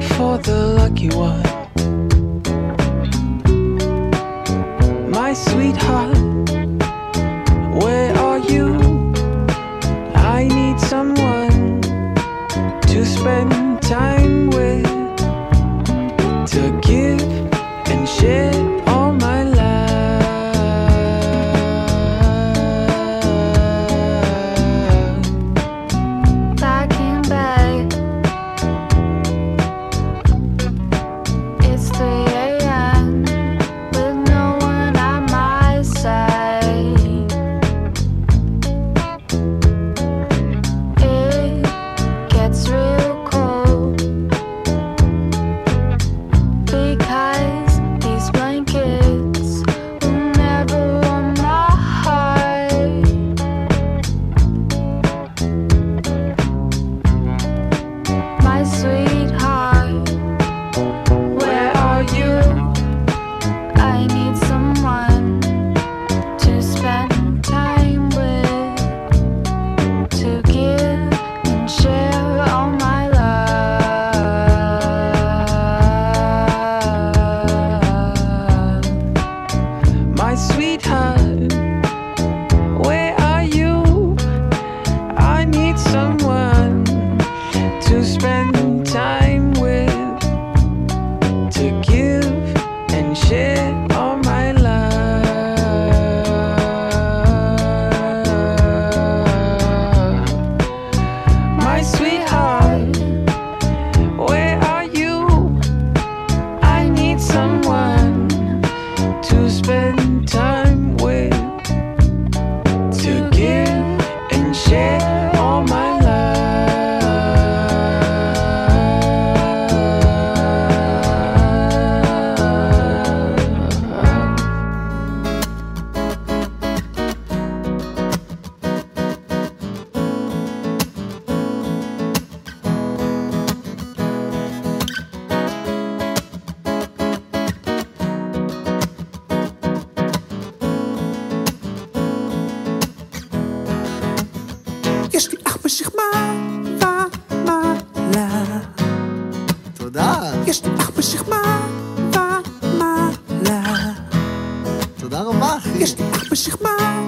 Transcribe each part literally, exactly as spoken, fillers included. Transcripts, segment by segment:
for the lucky one. My sweetheart, where are you? I need someone to spend time with, to give and share all my love. Back in bed, it's three a.m. with no one at my side. It gets real cold because these blankets will never warm my heart. My sweetheart, where are you? I need someone to spend time with, to give and share all my love. My sweetheart, where are you? I need someone to spend time with, to give and share all my love. My sweetheart, where are you? I need someone to spend time with, to give and share all my יש לי אח בשכמה ומעלה. תודה. יש לי אח בשכמה ומעלה. תודה רבה, אחי. יש לי אח בשכמה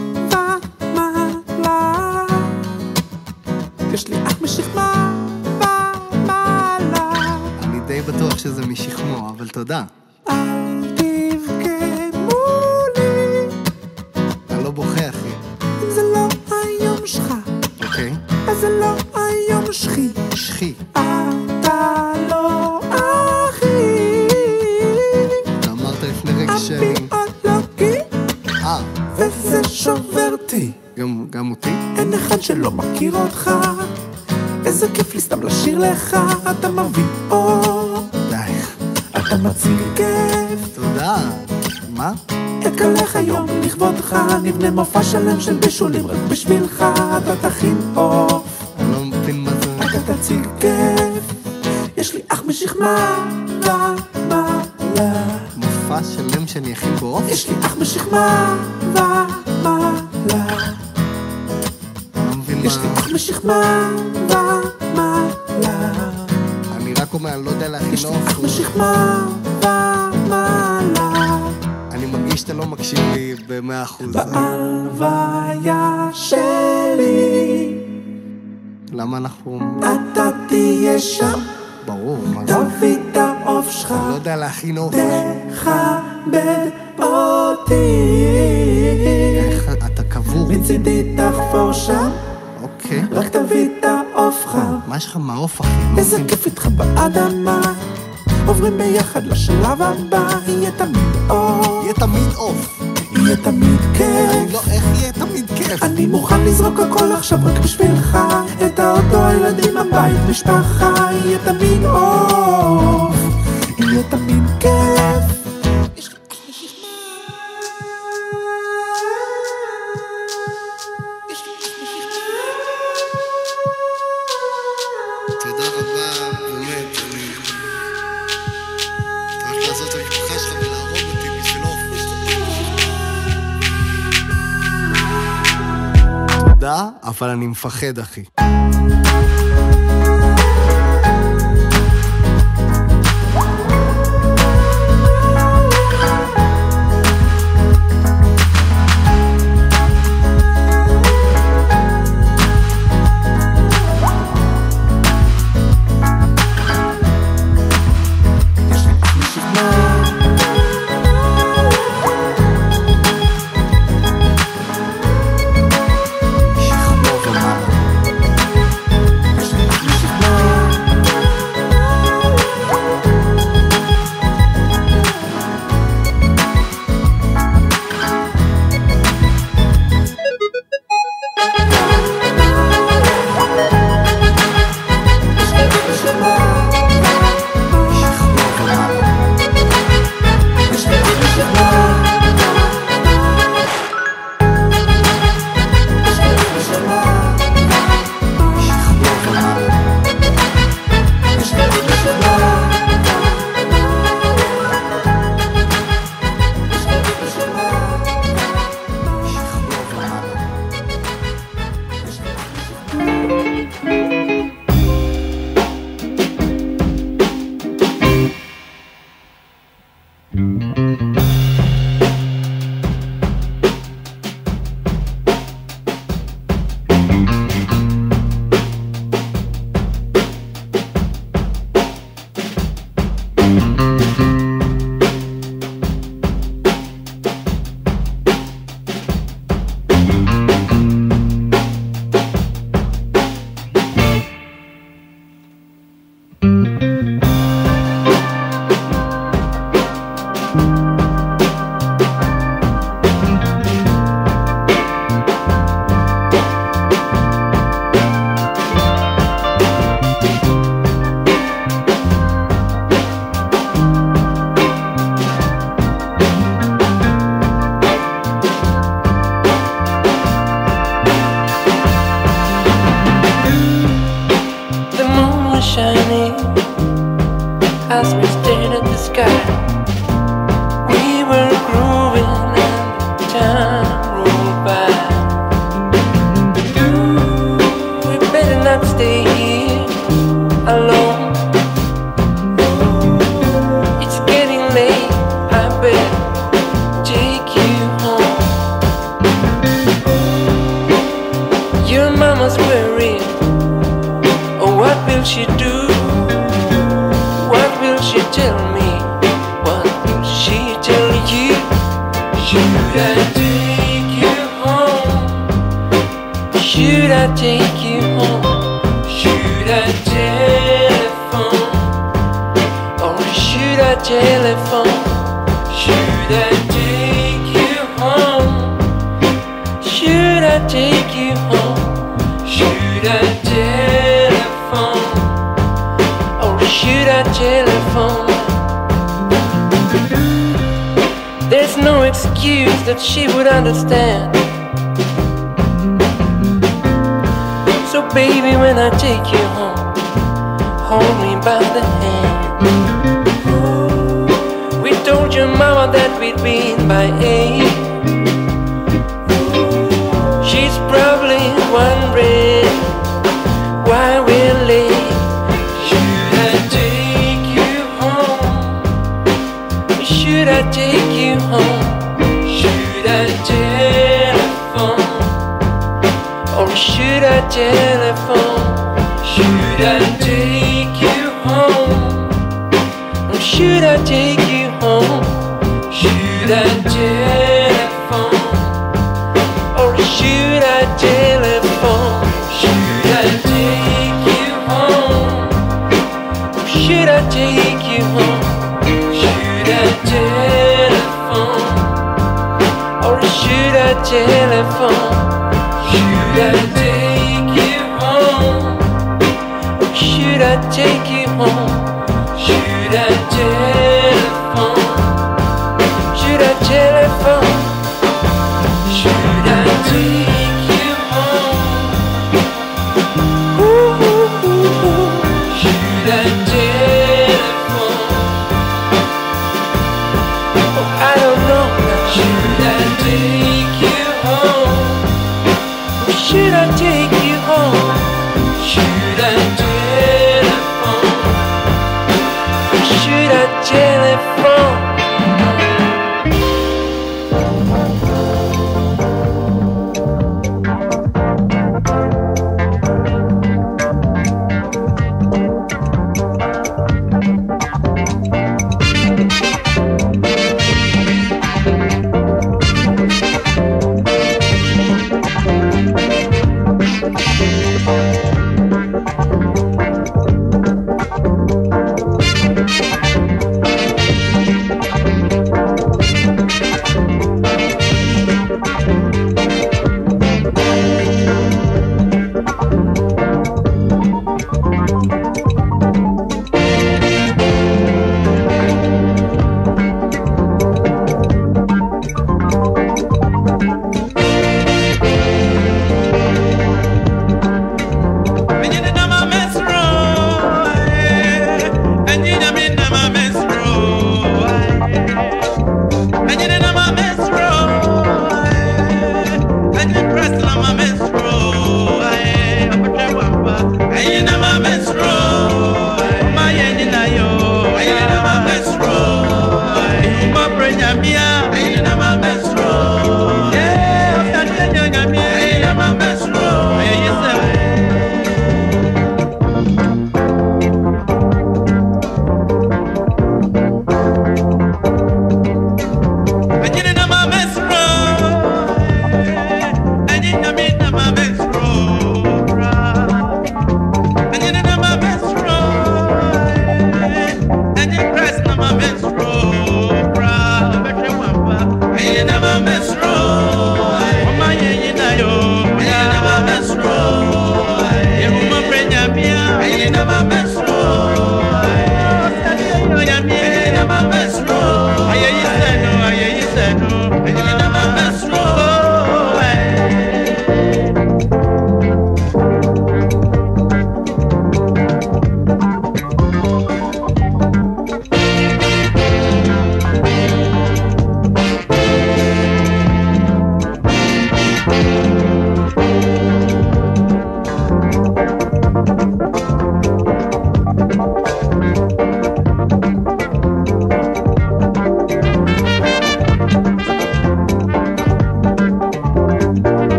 ומעלה. יש לי אח בשכמה ומעלה. אני די בטוח שזה משכמו, אבל תודה. אל תבכה מולי, אני לא בוכה, אחי. אם זה לא היום שלך, אוקיי? אז זה לא היום שכי. שכי. אתה לא אחי, אתה אמרת לפני רגע שאני... הביולוגי, אה, וזה שובר אותי. גם, גם אותי? אין אחד שלא מכיר אותך, איזה כיף לי סתם לשיר לך. אתה מבין אור, די. אתה מציג כיף. תודה. מה? אקלך היום לכבודך, נבנה מופע שלם של בישולים רק בשבילך. אתה תכין עוף, אני לא מבין מה זה... אתה תציג כיף. יש לי אח משכמה ומעלה. מופע שלם שאני אכין בו עוף? יש לי אח משכמה ומעלה. אני לא מבין יש לי מה... אח משכמה ומעלה. אני רק אומר, אני לא יודע להכין יש לי עוף. אח משכמה ומעלה. אני מרגיש שאתה לא מקשיב לי במאה אחוז. בהלוויה שלי למה אנחנו... אתה תהיה שם, ברור, מה זה? תביא את העוף שלך, אני לא יודע להכין עוף. תכבד אותי, איך אתה קבור? מצידי תחפור שם, אוקיי. רק תביא את העוף חם. מה יש לך מהעוף, אחי? לא איזה מבין. כיף איתך באדמה, עוברים ביחד לשלב הבא. יהיה תמיד אור, יהיה תמיד עוף. יהיה תמיד כיף. אני לא... איך יהיה תמיד כיף? אני מוכן לזרוק הכל עכשיו רק בשבילך, את האוטו, הילדים, הבית, משפחה. יהיה תמיד אוף, יהיה תמיד כיף. יש לי אח משכמה, יש לי אח משכמה. תודה רבה, באמת, אני... אתה הולך לעזור את המשפחה שלך ולהרוג אותי בשביל עוף. תודה, אבל אני מפחד, אחי. as we stared at the sky. We were grooving and time rolled by. We better not stay here alone. It's getting late, I better take you home. Your mama's worried, oh what will she do? What will she tell me? What will she tell you? Should I take you home? Should I take you home? Should I telephone? Or should I telephone? Should I take you home? Should I take you home? Should I telephone? Or should I telephone? There's no excuse that she would understand. So baby, when I take you home, hold me by the hand. We told your mama that we'd been by eight. She's probably wondering why we're late. Should I take you home? Should I take you home? Should I telephone? Or should I telephone? Should I take you home? Or should I take you home? Should I telephone? Or should I telephone? Should I take you home? Or should I take you home? Should I telephone? Or should I telephone? Should I take you home? Or should I take you home? Should I telephone? Should I telephone? Should I take you home? Ooh, ooh, ooh, ooh. Should I telephone? Oh, I don't know now. Should I take you home? Or should I take you home? Should I telephone? Or should I telephone?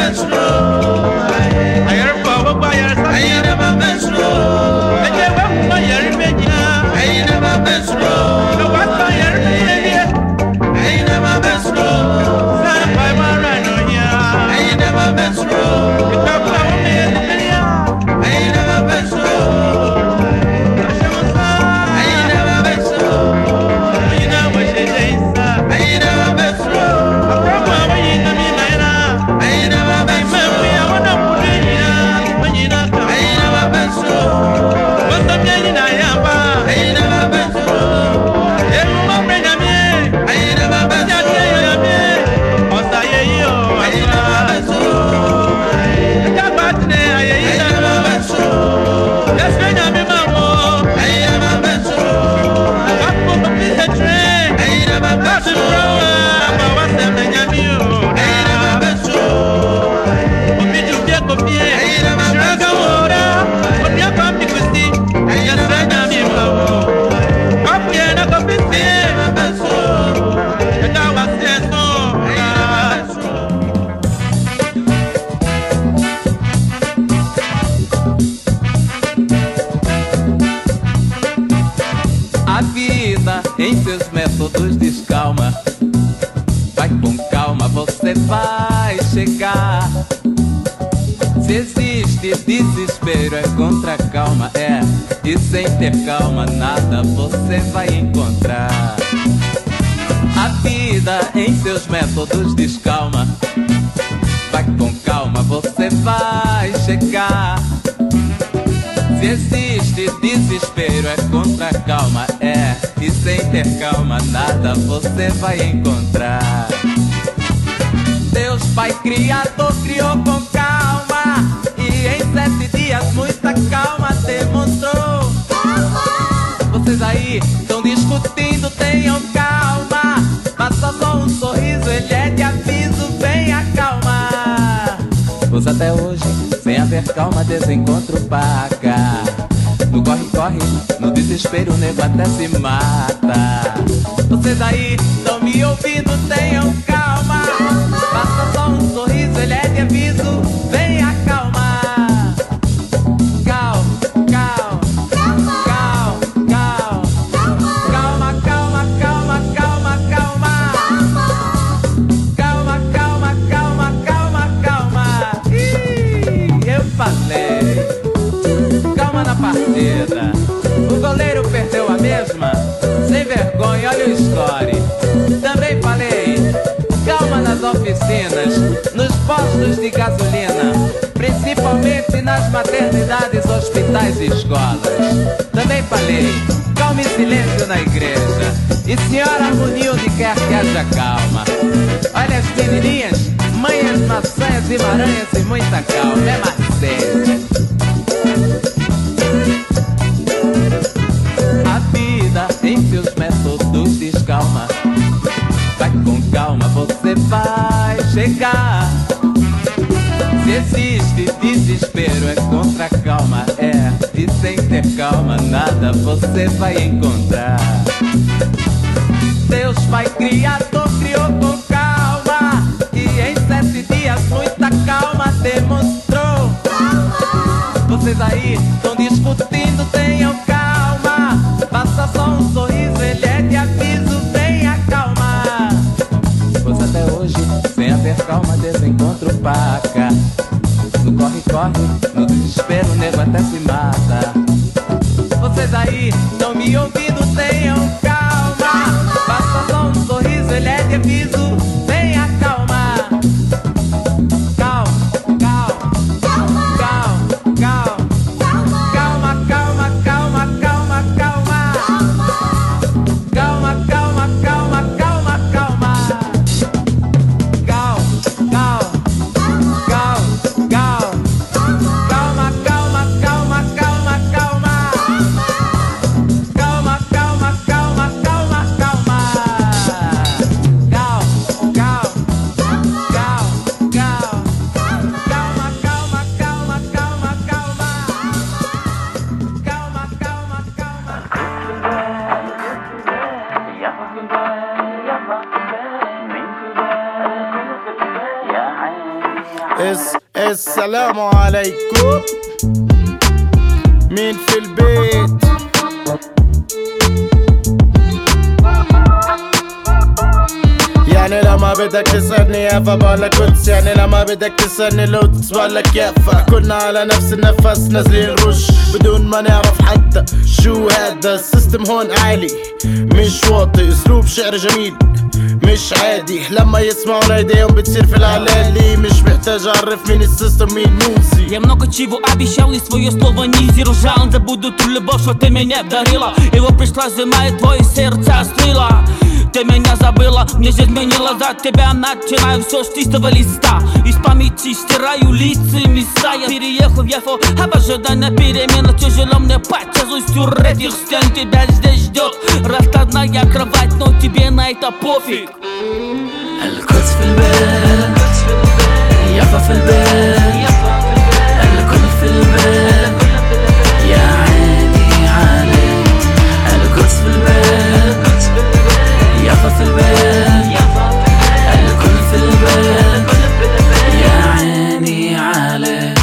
Calma, nada você vai encontrar. A vida em seus métodos descalma. Vai com calma, você vai chegar. Se existe desespero é contra a calma, é. E sem ter calma, nada você vai encontrar. Deus Pai Criador criou com calma, e em sete dias muita calma demonstrou. Vocês aí estão discutindo, tenham calma. Passa só um sorriso, ele é de aviso, venha calma. Pois até hoje, sem haver calma, desencontro paga. No corre-corre, no desespero, o nego até se mata. Vocês aí estão me ouvindo, tenham calma. Passa só um sorriso, ele é de aviso, venha calma. Partida. O goleiro perdeu a mesma, sem vergonha, olha o score. Também falei, calma nas oficinas, nos postos de gasolina, principalmente nas maternidades, hospitais e escolas. Também falei, calma e silêncio na igreja, e senhora harmonia onde quer que haja calma. Olha as menininhas, manhas, maçãs e maranhas e muita calma, é macete. Em seus métodos descalma. Vai com calma, você vai chegar. Se existe desespero é contra a calma, é. E sem ter calma nada você vai encontrar. Deus Pai Criador criou com calma, e em sete dias muita calma demonstrou. Vocês aí estão discutindo, tenham calma. Passa só um sorriso, ele é de aviso, venha calma. Pois até hoje, sem haver calma, desencontro paca. No corre-corre, no desespero, o nego até se mata. Vocês aí estão me ouvindo, tenham calma. Passa só um sorriso, ele é de aviso, venha calma. اس السلام عليكم. مين في البيت؟ يعني لما بدك تسألني يا فبقولك قدس، يعني لما بدك تسألني لو تسبقلك يافا. كلنا على نفس النفس نازلين رش بدون ما نعرف حتى شو هذا. السيستم هون عالي مش واطي، اسلوب شعر جميل مش عادي. لما يسمعونا ايديهم بتصير في العلالي. مش محتاج اعرف مين السيستم мин музи. Я много чего обещал и свое слово не сдержал. Забуду ту любовь, что ты меня дарила. Его пришла зима и твое сердце остыло. Ты меня забыла, мне жизнь изменила. За тебя начинаю все с чистого листа. Из памяти стираю лица и места. Я переехал в Яфу, а в ожидании перемена тяжело мне подчазусь у этих стен. Тебя здесь ждет раскладная кровать, но тебе на это пофиг. القدس في البال، يافا في البال، الكل في البال، يا عيني عليك. القدس في البال، يافا في البال، الكل في البال، يا عيني عليك.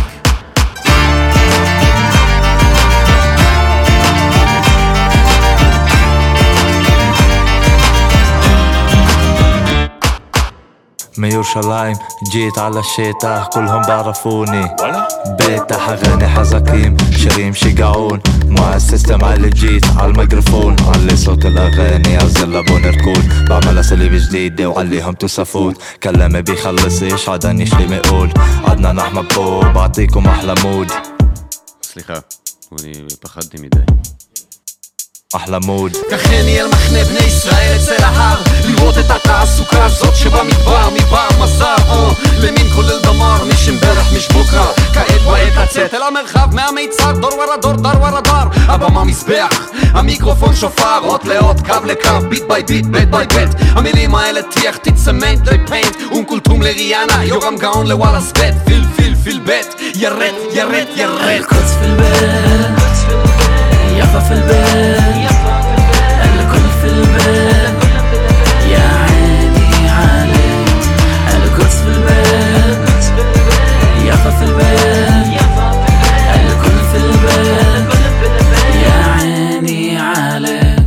من يوشلايم جيت على الشتاء كلهم بعرفوني. بيتح أغاني حزكيم شريم شقعون مع السيستم على جيت على الميكروفون. علي صوت الأغاني أنزل لبون ركود. بعمل أساليب جديدة وعليهم تسفوت. كلامي بيخلصيش عدنيش لي مقول. عدنا نحمد بو بعطيكم أحلى مود. סליחה, אני פחדתי מדי. אחלה מוד. ככני אל מחנה בני ישראל אצל ההר, לראות את התעסוקה הזאת שבמדבר מדבר מזר. למין כולל דמר משם ברך משבוקה. כעת בעת הצאת אל המרחב מהמיצר. דור ורה דור דר ורה דר. הבמה מזבח, המיקרופון שופר. אות לאות קו לקו, ביט ביי ביט בית ביי בית. המילים האלה תיח תצמנט לפיינט. אונקולטום לריאנה, יורם גאון לוואלה סבט. פיל פיל פיל בית, ירד ירד ירד. القدس في البال، يافا في البال، الكل في البال، يا عيني عليك. القدس في البال، يافا في البال، الكل في البال، يا عيني عليك.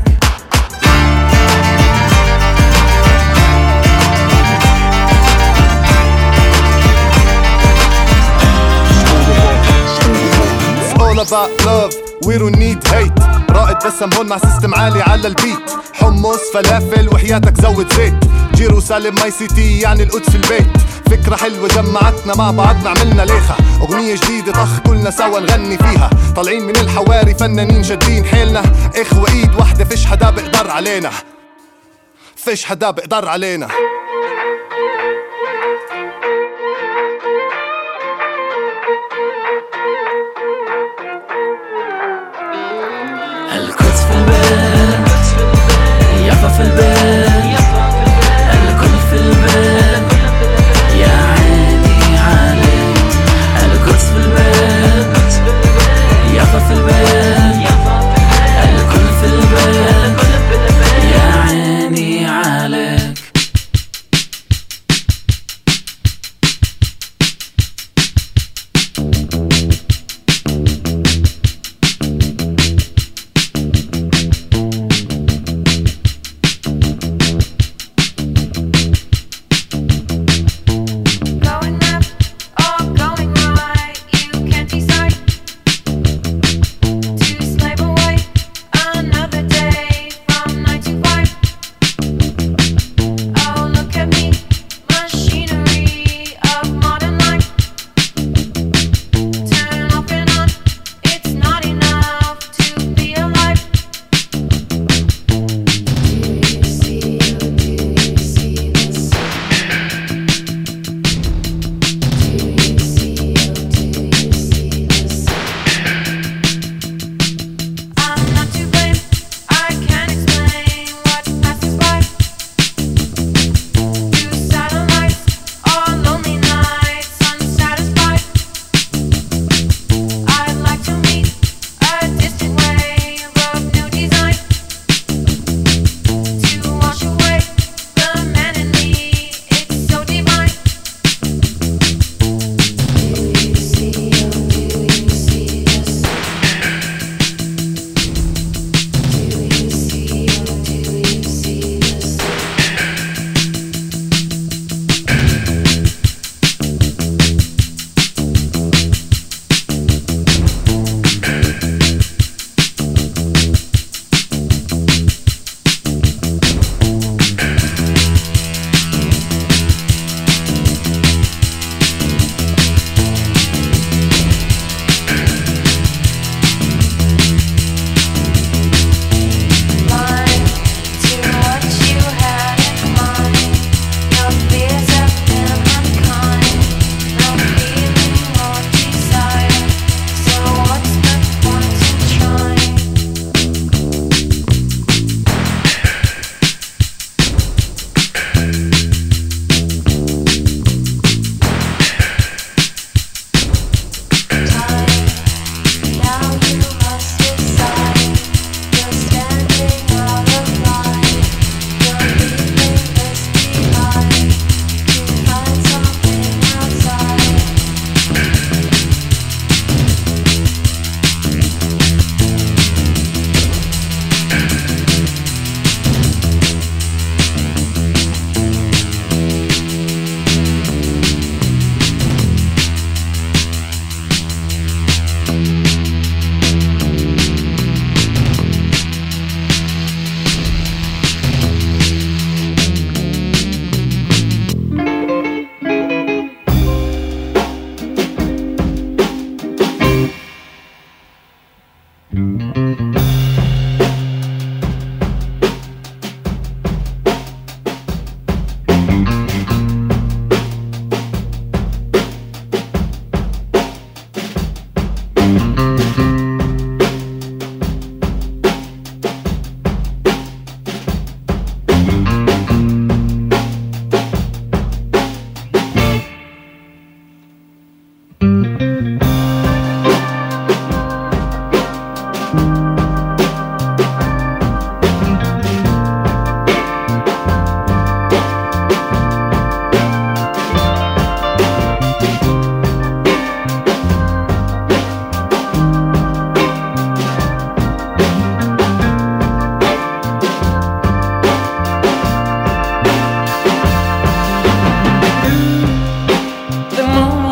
It's all about love, we don't need hate. رائد بسم هون مع سيستم عالي على البيت. حمص فلافل وحياتك زود زيت. جيروسالم ماي سيتي يعني القدس البيت. فكرة حلوة جمعتنا مع بعضنا عملنا ليخة. أغنية جديدة طخ كلنا سوا نغني فيها. طالعين من الحواري فنانين جادين حيلنا. إخوة إيد واحدة فيش حدا بقدر علينا. فيش حدا بقدر علينا. القدس في البال، يافا في البال، الكل في البال، يا عيني عليك. القدس في البال، يافا في البال، الكل في البال، يا عيني عليك.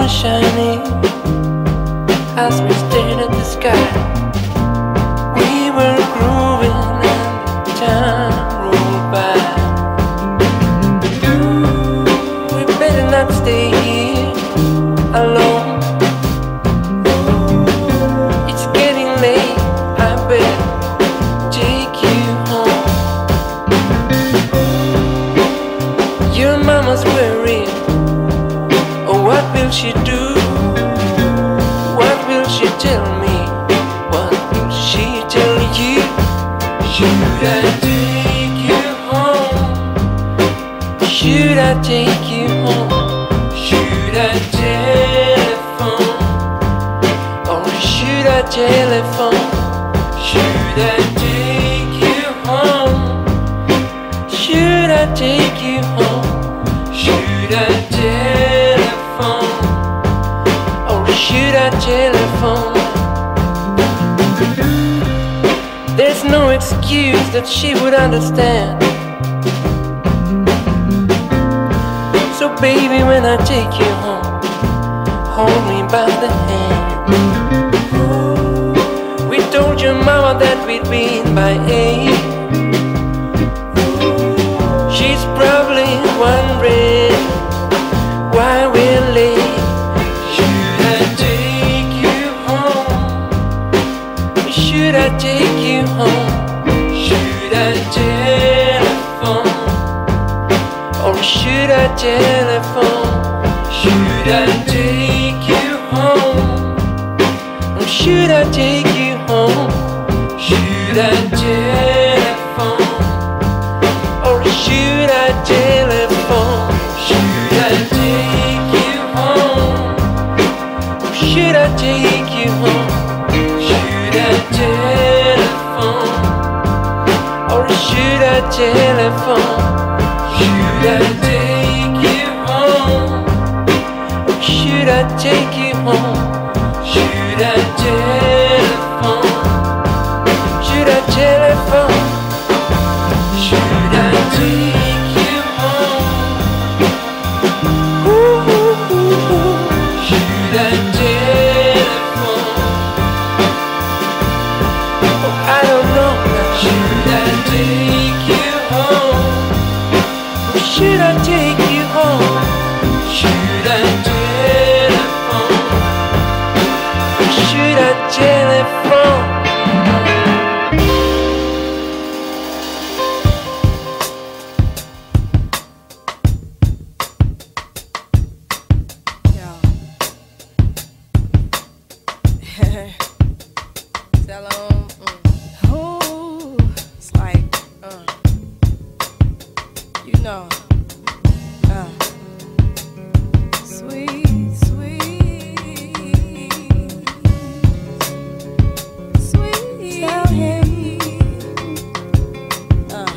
was shining as we stared at the sky. We were grooving and time rolled by. We better not stay here alone. It's getting late, I better take you home. Your mama's worried. Oh, what will she do? What will she tell me? What will she tell you? Should I take you home? Should I take you home? Should I telephone? Or should I telephone? Should I take you home? Should I take you home? Should I telephone? Or should I telephone? There's no excuse that she would understand. So baby, when I take you home, hold me by the hand. We told your mama that we'd been by eight. She's probably wondering why we're late. Should I take you home? Should I take you home? Should I telephone? Or should I telephone? Should I take you home? Or should I take you home? Should I telephone? Or should I telephone? Should I take you home? Or should I take you home? Should I telephone? Or should I telephone? Should I take you home? Or should I take you home? Should I telephone? Should I telephone? Should I take you home? Ooh, ooh, ooh, ooh. Should I telephone? Oh, I don't know. Should I take you home? Or should I take you home? Should I telephone? Or should I telephone? Tell 'em, mm. Ooh, it's like, uh, you know, uh, sweet, sweet, sweet. Tell him, uh,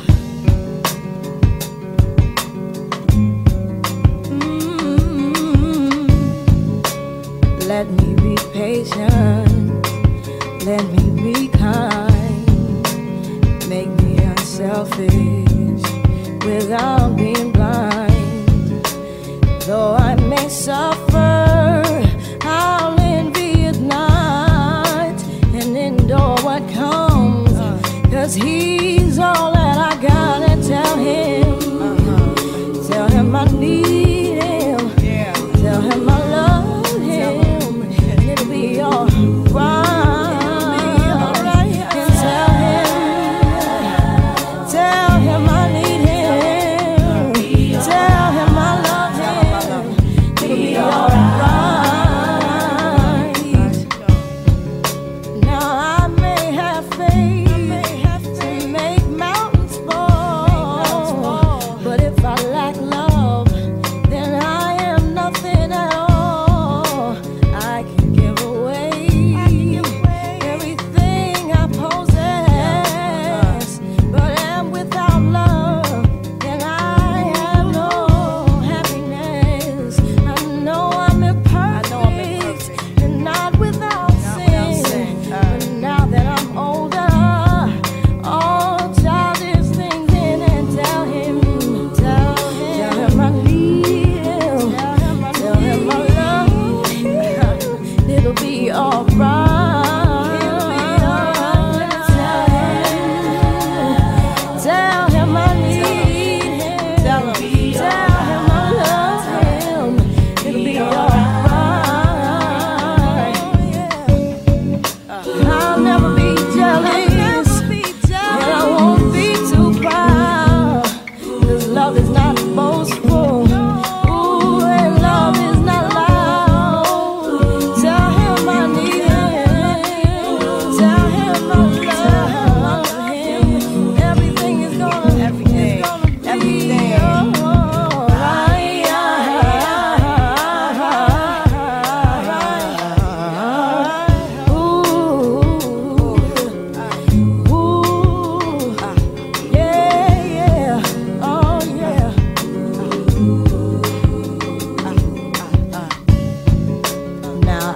mm, let me be patient. Let me be kind, make me unselfish without being blind. Though I may suffer, I'll envy at night and endure what comes, cause he's all that I gotta tell him. Tell him I need him, tell him I love him, and it'll be alright. Be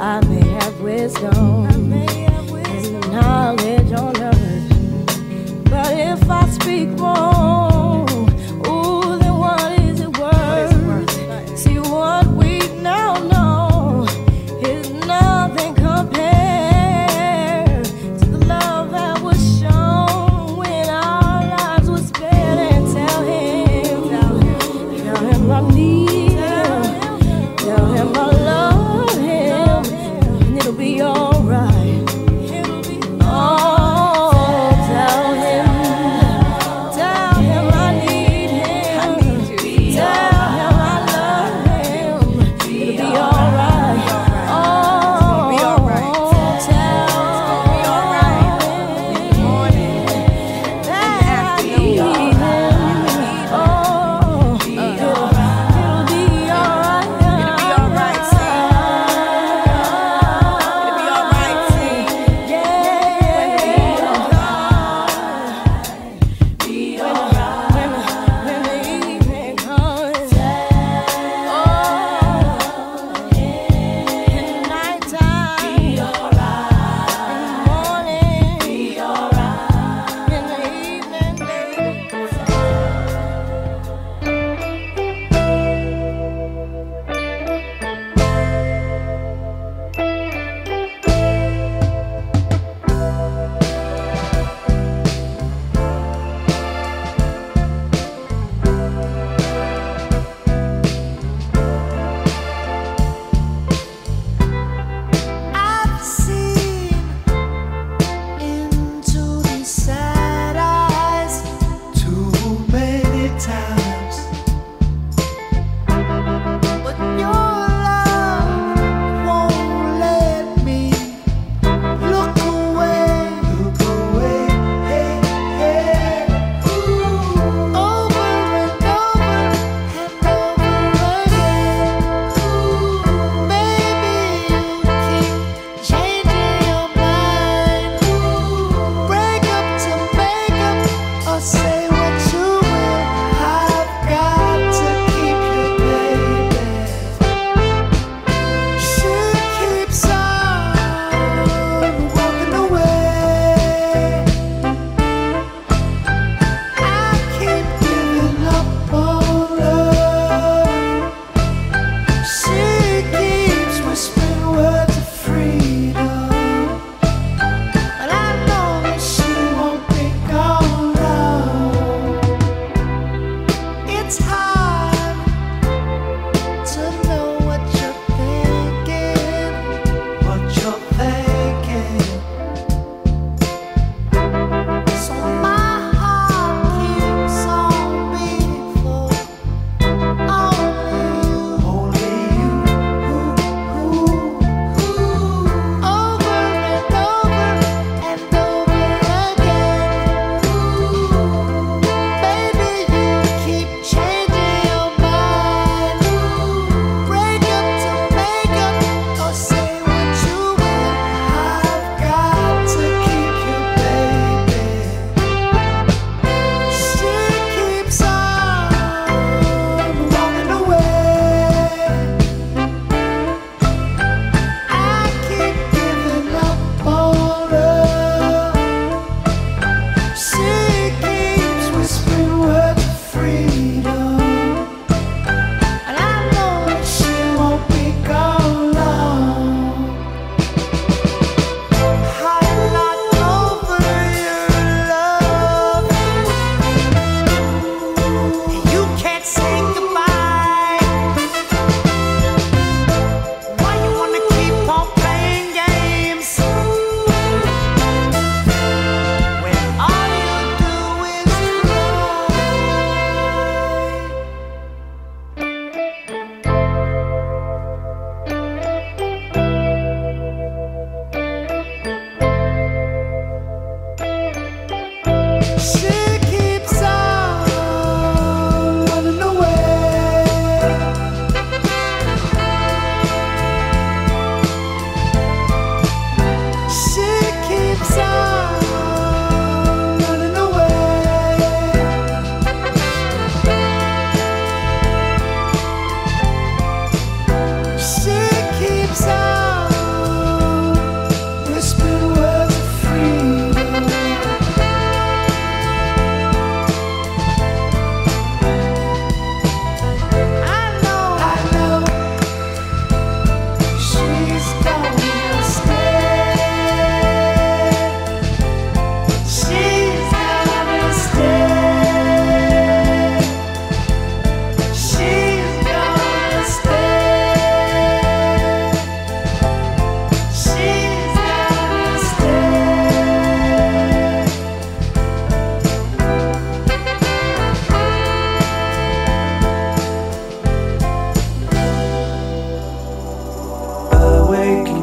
I may have wisdom and knowledge on earth, but if I speak wrong, ooh, then what is it worth? See, what we now know is nothing compared to the love that was shown when our lives were spared. And tell him, tell him I need him, tell him I love him, and it'll be alright.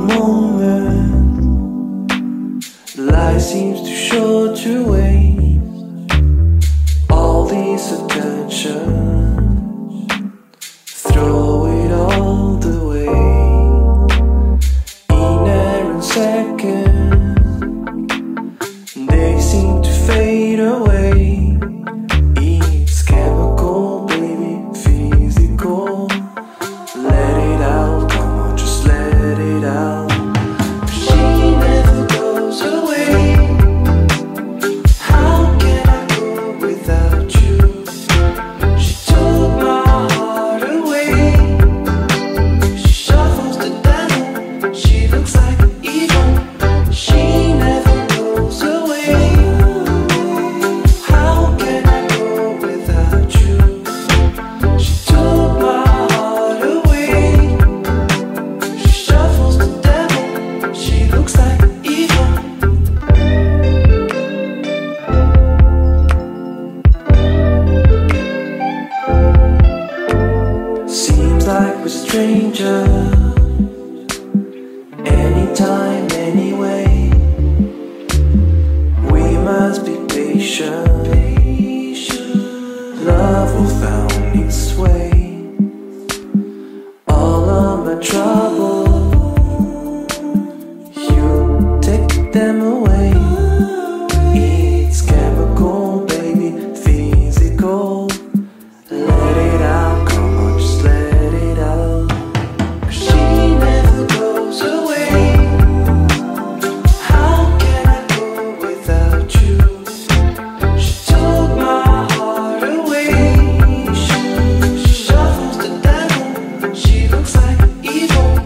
moment. Life seems too short to waste. All this attention, throw it all the way. In every second, they seem to fade away. It's chemical, baby, physical. Let it out, come on, just let it out. She never goes away. How can I go without you? She took my heart away. She shuffles the devil, she looks like evil. She never goes away. How can I go without you? She took my heart away. She shuffles the devil, she looks like evil. Seems like we're strangers. Anytime, anyway. We must be patient. Love will find its way. All of my trouble, you take them away. It's chemical, baby, physical. Let it out, come on, just let it out. She never goes away. How can I go without you? She took my heart away. She, she shuffles the devil, she looks like evil.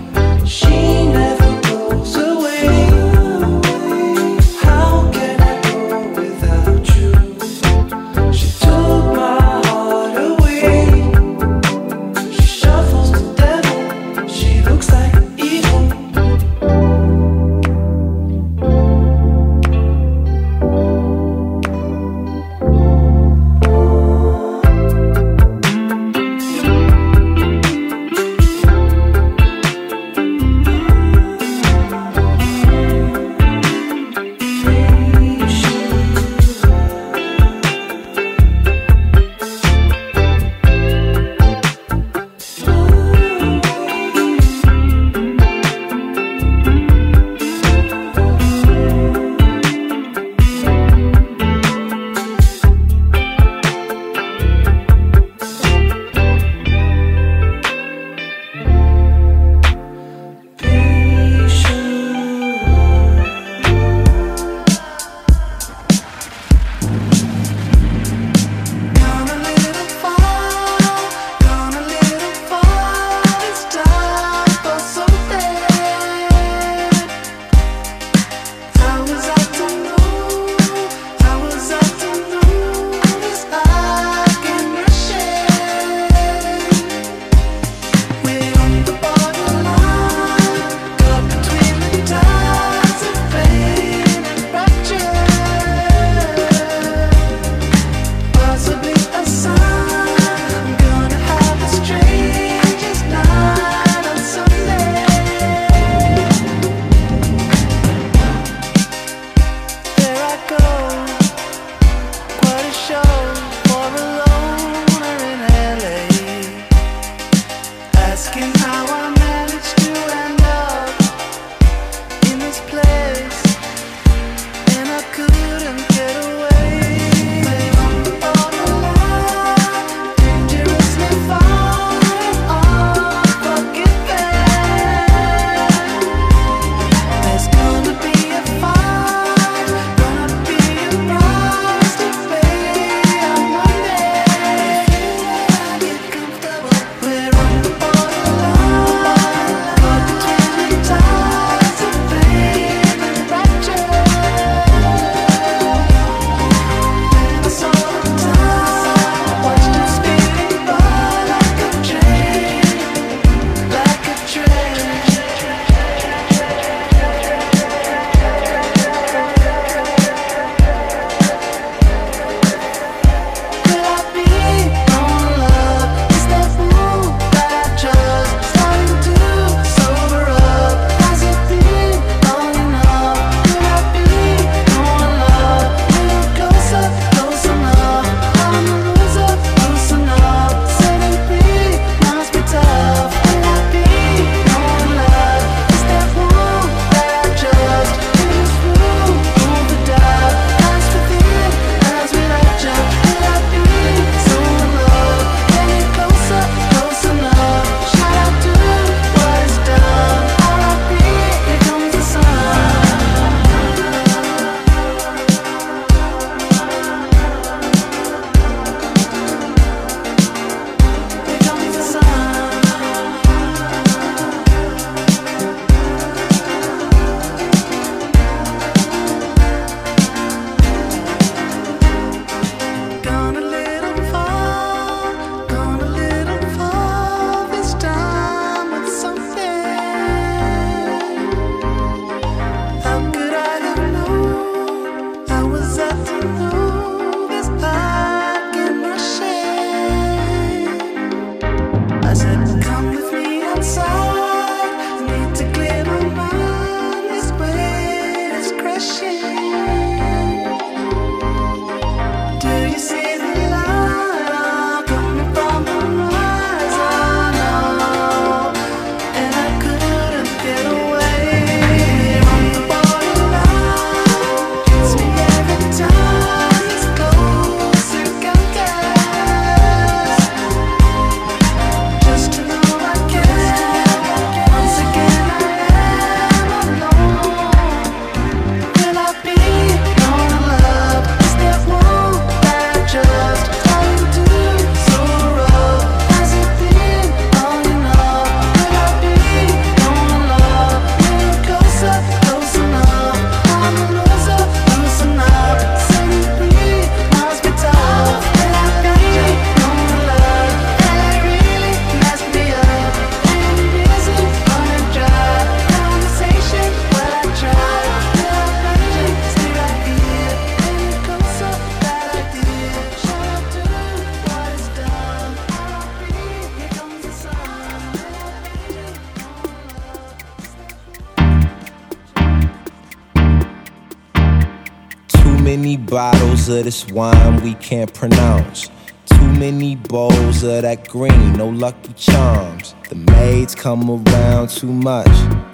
many bottles of this wine we can't pronounce. Too many bowls of that green, no Lucky Charms. The maids come around too much.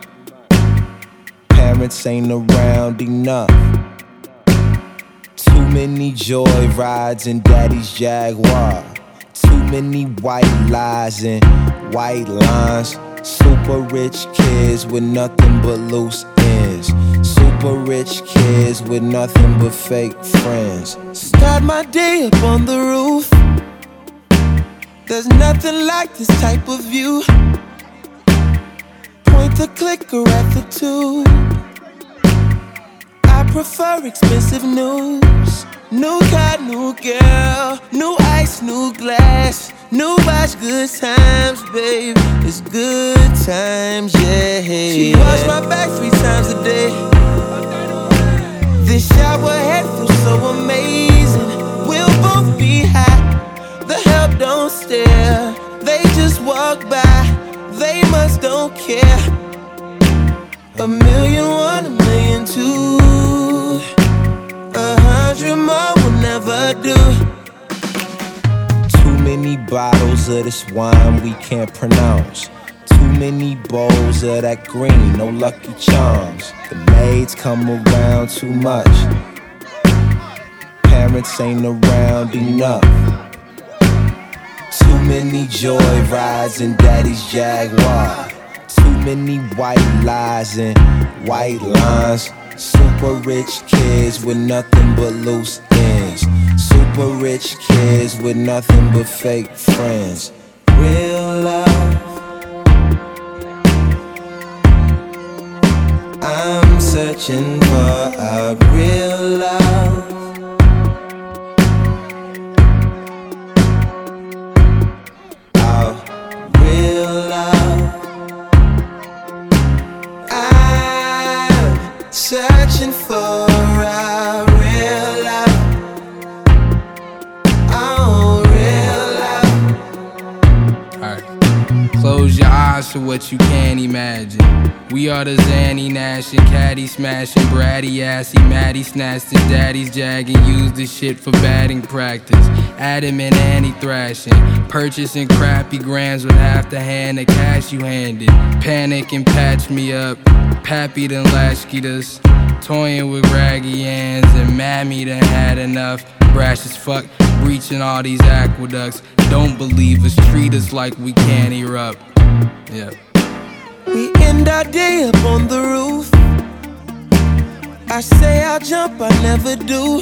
Parents ain't around enough. Too many joy rides in daddy's Jaguar. Too many white lies and white lines. Super rich kids with nothing but loose ends. Super rich kids with nothing but fake friends. Start my day up on the roof. There's nothing like this type of view. Point the clicker at the tube. I prefer expensive news. New car, new girl, new ice, new glass. New watch, good times, babe. It's good times, yeah. She wash my back three times a day. This shower head feels so amazing. We'll both be high. The help don't stare. They just walk by. They must don't care. A million one, a million two. A hundred more will never do. Too many bottles of this wine we can't pronounce. Too many bowls of that green, no Lucky Charms. The maids come around too much. Parents ain't around enough. Too many joy rides in daddy's Jaguar. Too many white lies and white lines. Super rich kids with nothing but loose ends. Super rich kids with nothing but fake friends. Real love, I'm searching for a real love. A real love. I'm searching for a real love. Oh, real love. Alright, close your eyes to what you can't imagine. We are the Zanny Nash and Caddy smashing, bratty assy, Maddie snatched his daddy's jag and used this shit for batting practice. Adam and Annie thrashing, purchasing crappy grams with half the hand of cash you handed. Panic and patch me up, Pappy done latchkeyed us, toying with raggy hands, and Mammy done had enough. Brash as fuck, breaching all these aqueducts. Don't believe us, treat us like we can't erupt. Yeah. We end our day up on the roof. I say I'll jump, I never do.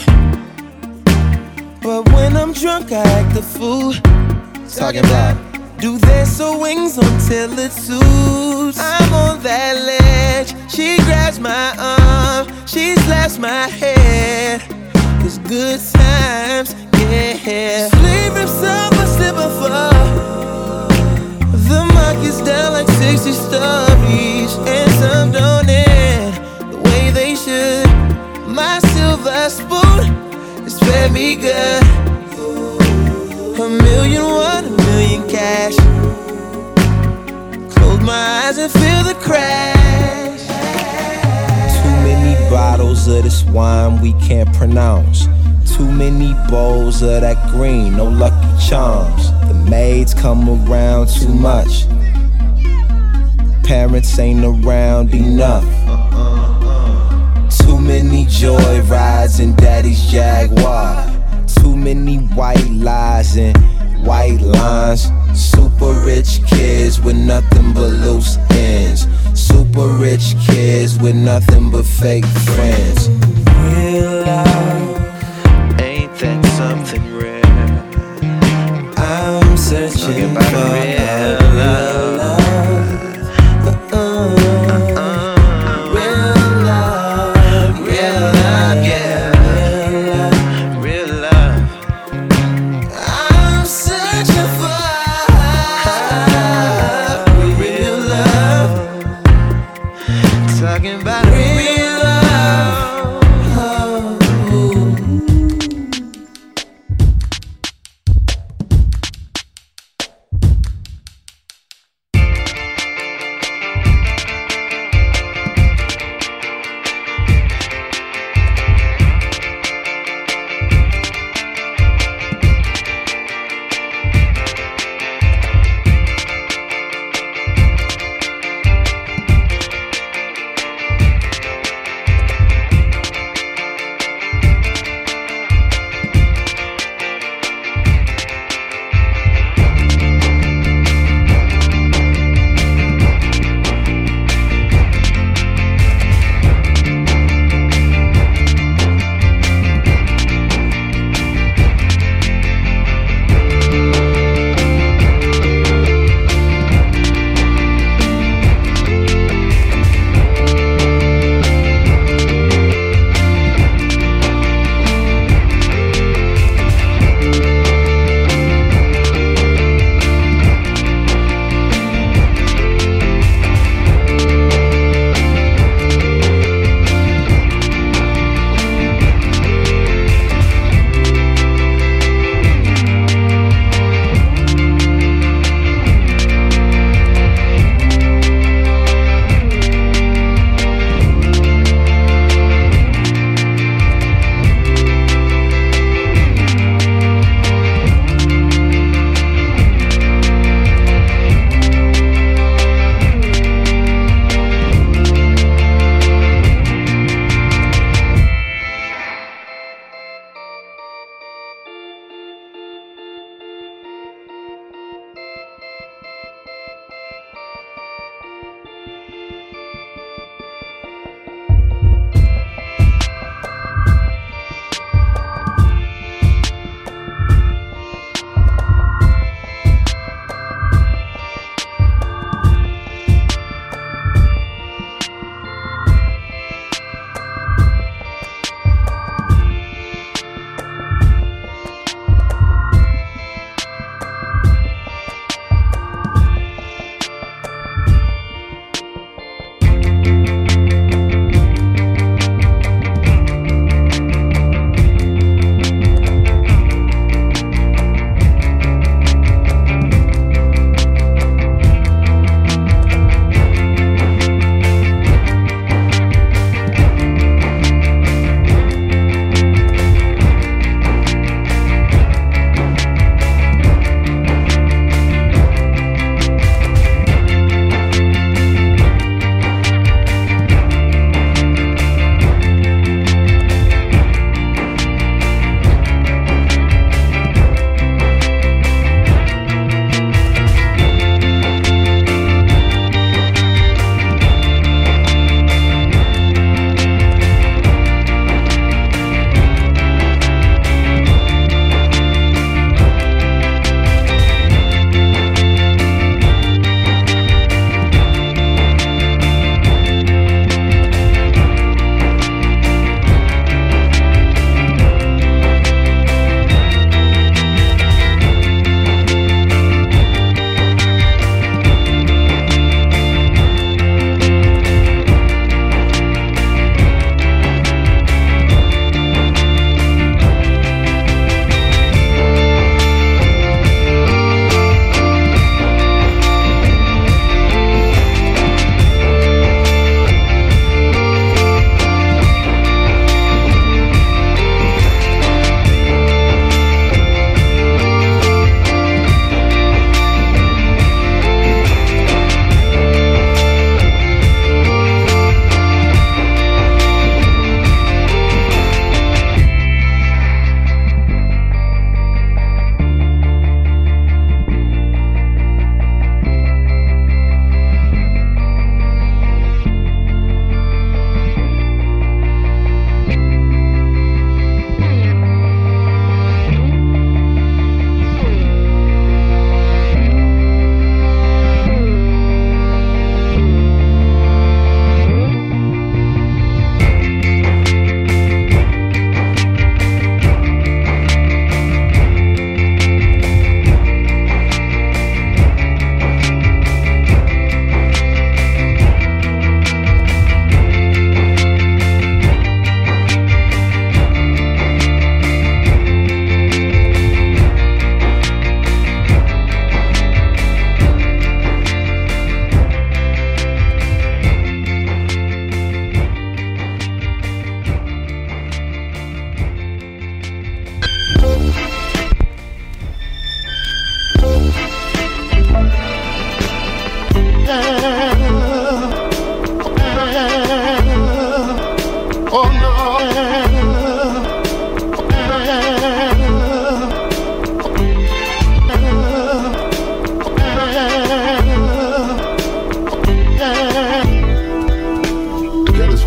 But when I'm drunk, I act a fool. Talking about, do they sew wings until it suits? I'm on that ledge. She grabs my arm, she slaps my head. It's good times, yeah. Sleep rips up, I slip and fall. The market's down like sixty stories, and some don't end the way they should. My silver spoon is fed me good. A million one, a million cash. Close my eyes and feel the crash. Too many bottles of this wine we can't pronounce. Too many bowls of that green, no Lucky Charms. The maids come around too much. Parents ain't around enough. Too many joy rides in daddy's Jaguar. Too many white lies and white lines. Super rich kids with nothing but loose ends. Super rich kids with nothing but fake friends. Real love, ain't that something rare? I'm searching for real love. Uh, uh, uh, real love, real love, yeah. Real love. I'm searching for real love. Talking about real love. Oh.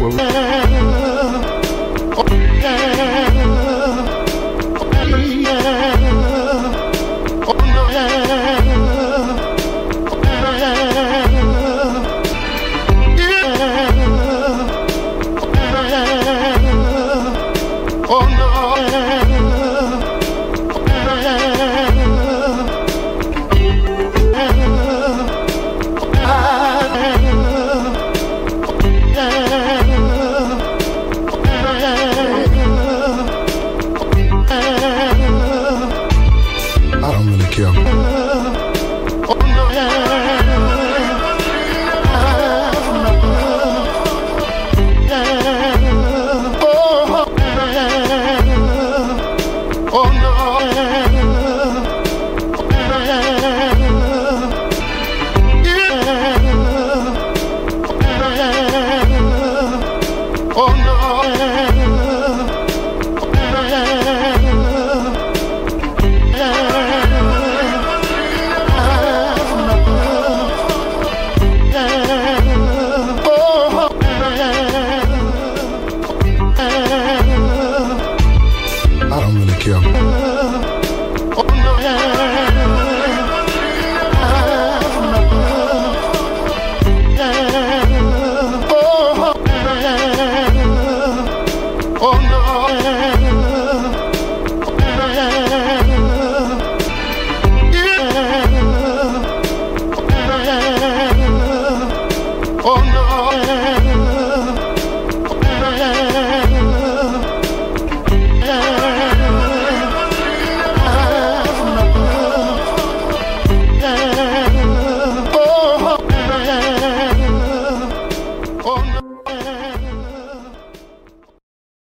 where we